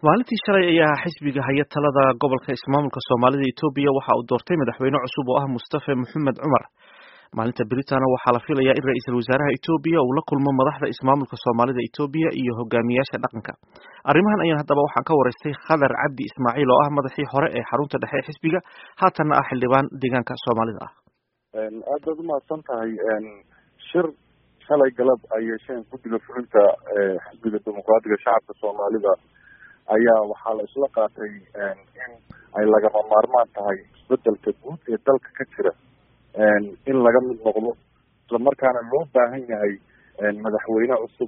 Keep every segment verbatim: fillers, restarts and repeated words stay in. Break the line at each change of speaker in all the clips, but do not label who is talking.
maalintii shalay ayaa xisbiga haya talada gobolka ismaamulka Soomaalida Itoobiya waxa uu doortay madaxweyne cusub oo ah Mustafa Mohamed Umar. Maalinta Britana waxaa la filayaa in ra'iisul wasaaraha Itoobiya uu la kulmo madaxda ismaamulka Soomaalida Itoobiya iyo hogaamiyaasha dhaqanka. Arrimahan ayaan haddaba waxaan ka wareystay Khadar Cabdi Ismaaciil oo ah madaxii hore ee xarunta dhexe ee xisbiga haatanna ah xildhibaan deegaanka Soomaalida ah.
aad baad u mahadsan tahay shir shalay galab ay yeesheen guddiga fulinta xisbiga dimuqraadiga shacabka Soomaalida ayaa waxaa la isla qaatay in ay lagama maarmaan tahay isbedelka guud ee dalka ka jira in laga mid noqdo isla markaana loo baahan yahay madaxweyne cusub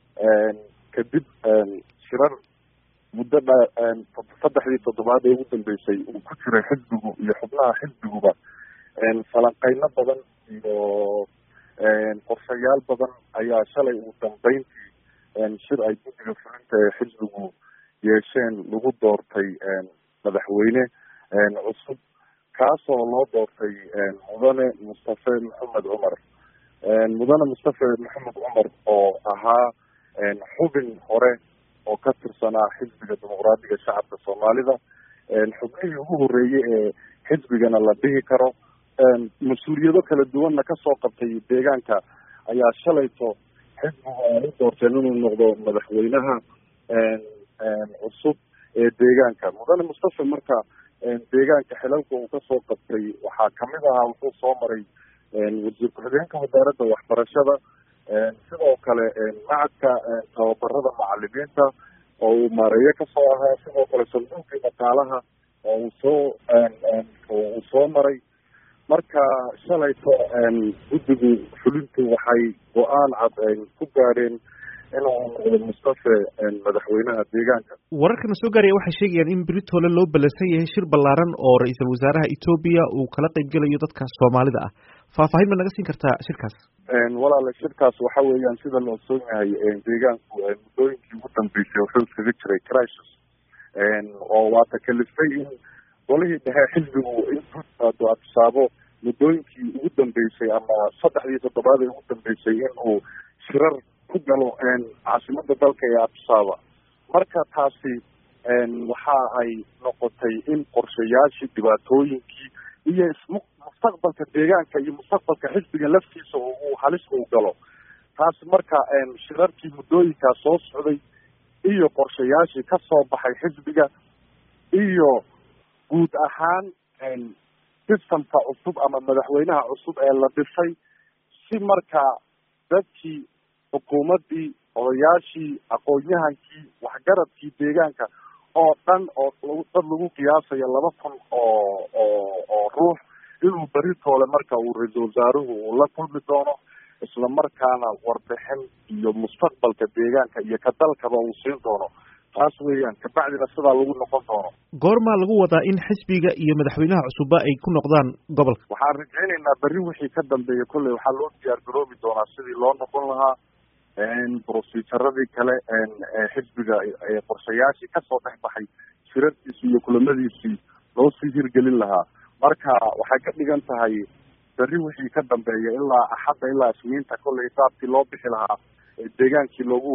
kadib shirar muddo saddexdii toddobaad ee ugu dambeysay uu ku jiray xisbigu iyo xubnaha xisbiguba falanqeyno badan iyo qorshayaal badan ayaa shalay ugu dambeyntii shir ay guddiga fulinta ee xisbigu yeesheen lagu doortay madaxweyne cusub kaasoo loo doortay mudane Mustafa Mohamed Umar. mudane Mustafa Mohamed Umar oo ahaa xubin hore oo ka tirsanaa xisbiga dimuqraadiga shacabka Soomaalida, xubnihii ugu horeeyay ee xisbigana la dhihi karo mas-uuliyado kala duwanna kasoo qabtay deegaanka ayaa shalayto xisbigu ay doorteen inuu noqdo madaxweynaha cusub ee deegaanka. mudane Mustafa marka deegaanka xilalka uu kasoo qabtay waxaa kamid ahaa wuxuu soo maray wasiir ku-xigeenka wasaaradda waxbarashada, sidoo kale macadka tababarada macalimiinta oo uu maareeye kasoo ahaa, sidoo kale sanduuqii dhaqaalaha oo uu soo uu soo maray. marka shalayto guddigu fulintu waxay go-aan cad ku gaadheen inuu noqdo Mustafa madaxweynaha deegaanka.
wararkana soo gaaraya waxay sheegayaan in Britole loo balansan yahay shir ballaaran oo ra'iisul wasaaraha Itoobiya uu kala qayb galayo dadka Soomaalida ah. faahfaahin ma naga siin kartaa shirkaas?
walaal shirkaas waxa weeyaan sida loo soo yahay deegaanku muddooyinkii ugu dambeysay wuxuu iskaga jiray crisis oo waa takalifay in golihii dhexe xisbigu intuu adsaabo muddooyinkii ugu dambeysay ama saddexdii toddobaad ee ugu dambeysay in uu shirar ku galo caasimada dalka ee Absaaba. marka taasi waxa ay noqotay in qorshayaashii dhibaatooyinkii iyo mustaqbalka deegaanka iyo mustaqbalka xisbiga laftiisa uu halis u galo. taasi marka shirarkii muddooyinkaas soo socday iyo qorshayaashii kasoo baxay xisbiga iyo guud ahaan sistamka cusub ama madaxweynaha cusub ee la dhisay si marka dadkii xukuumaddii odayaashii aqoon-yahankii waxgaradkii deegaanka oo dhan oo dad lagu qiyaasayo laba kun oo oo oo ruux inuu beritoole marka uu ra-iisul wasaaruhu uu la kulmi doono isla markaana warbixin iyo mustaqbalka deegaanka iyo ka dalkaba uu siin doono. taas weeyaan kabacdina sidaa lagu noqon doono.
goormaa lagu wadaa in xisbiga iyo madaxweynaha cusubba ay ku noqdaan gobolka?
waxaan rajaynaynaa berri wixii ka dambeeya kolley waxaa loo diyaar garoobi doonaa sidii loo noqon lahaa brosijaradii kale xisbiga qorshayaashii kasoo dhex baxay shirarkiisii iyo kulamadiisii loo sii hirgelin lahaa. marka waxay ka dhigan tahay berri wixii ka dambeeya ilaa axadda ilaa isniinta kolley saabkii loo bixi lahaa deegaankii loogu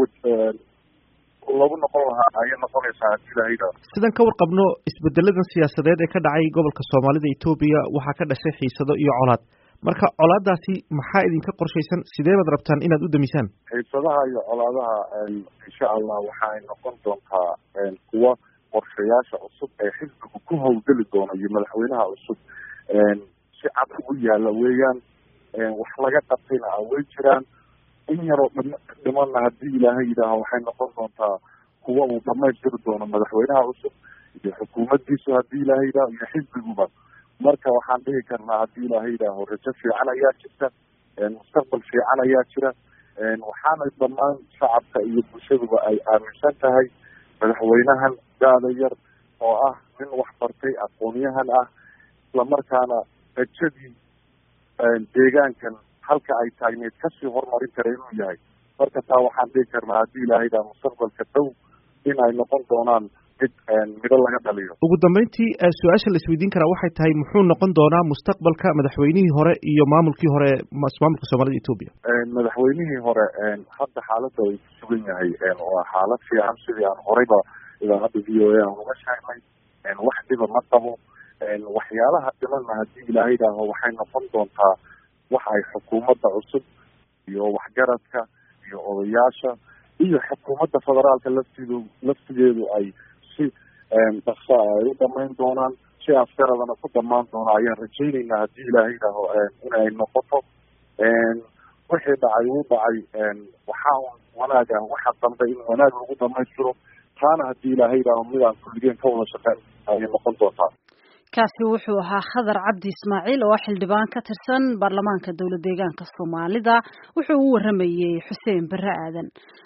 loogu noqon lahaa ayay noqonaysaa hadii la yidhaahdo.
sidan ka warqabno isbedeladan siyaasadeed ee ka dhacay gobolka Soomaalida Itoobiya waxaa ka dhashay xiisado iyo colaad. marka colaadaasi maxaa idinka qorshaysan? sidee baad rabtaan inaad u damisaan?
xiisadaha iyo colaadaha insha Allah waxa ay noqon doontaa kuwa qorshayaasha cusub ee xisbigu ku howlgeli doono iyo madaxweynaha cusub si cad ugu yaala weeyaan. wax laga qabtayna way jiraan in yaroo dhimana haddii ilaahay yidhaaho waxay noqon doontaa kuwa uu dhamaystiri doono madaxweynaha cusub iyo xukuumaddiisu haddii ilaahay yidhaaho iyo xisbiguba. marka waxaan dhihi karnaa haddii ilaahay yidhaaho rajo fiican ayaa jirta, mustaqbal fiican ayaa jira, waxaana dhammaan shacabka iyo bulshaduba ay aaminsan tahay madaxweynahan gaada yar oo ah nin wax bartay aqoon-yahan ah isla markaana rajadii deegaankan halka ay taagneed kasii horumarin kara inuu yahay. marka taa waxaan dhihi karnaa haddii ilaahay yidhaaho mustaqbalka dhow in ay noqon doonaan mid midho laga dhaliyo.
ugu dambeyntii su-aasha la isweydiin karaa waxay tahay muxuu noqon doonaa mustaqbalka madaxweynihii hore iyo maamulkii hore maamulka Soomaalida Itoobiya?
madaxweynihii hore hadda xaaladda uu ku sugan yahay waa xaalad fiican sidii aan horeyba idaacadda v o a aan uga sheegnay wax dhiba ma qabo waxyaalaha dhimanna haddii ilaahay idhaaho waxay noqon doontaa wax ay xukuumadda cusub iyo waxgaradka iyo odayaasha iyo xukuumadda federaalka laftidu laftigeedu ay si dhaqsa ay u dhamayn doonaan si afkaradana ku dhamaan doona ayaan rajaynaynaa haddii ilaahay idhaaho inay noqoto wixii dhacay uu dhacay waxaa un wanaag ah waxa dambe in wanaag lagu dhamaystiro taana haddii ilaahay idhaaho midaan kulligeen ka wada shaqeyn ayay noqon doontaa.
kaasi wuxuu ahaa Khadar Cabdi Ismaaciil oo xildhibaan ka tirsan baarlamaanka dowlad deegaanka Soomaalida wuxuu u waramayay Xuseen Barre Aadan.